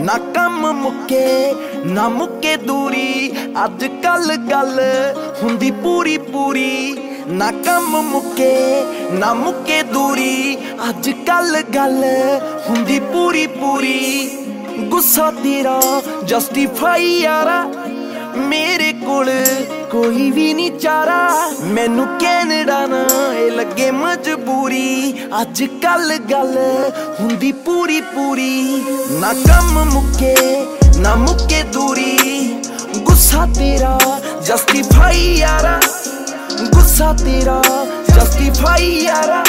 ना कम मुके ना मुके दूरी, अज कल गल हुंदी पूरी पूरी। ना कम मुके ना मुके दूरी, अज कल गल हुंदी पूरी पूरी। गुस्सा तेरा जस्टिफाई यारा, मेरे कोल कोई भी नहीं चारा। मैनू कैनेडा ना ए लगे मजबूरी, अज कल गल हुंदी पूरी पूरी। ना कम मुके ना मुके दूरी, गुस्सा तेरा जस्टिफाई यारा, गुस्सा तेरा जस्टिफाई यारा।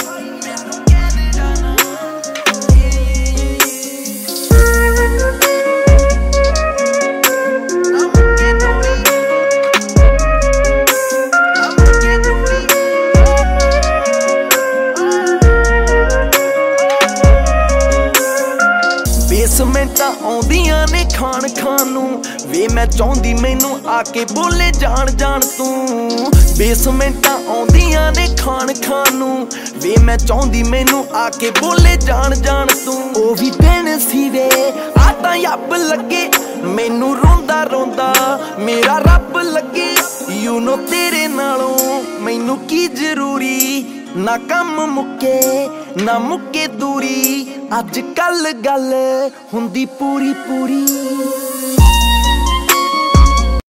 बेसमेंटा आउंदियां ने खान खान नूं, वे मैं चाहुंदी मैनू आके बोले जान जान तू। बेसमेंटा आउंदियां ने खान खान नूं, वे मैं चाहुंदी मैनू आके बोले जान जान तू। ओ भी दिन सी वे आ तां यब लगे, मैनू रोंदा रोंदा मेरा रब लगे। यू नो तेरे नालों मैनू की जरूरी, ना कम मुके ना मुके दूरी, अज कल गल हुंदी पूरी पूरी।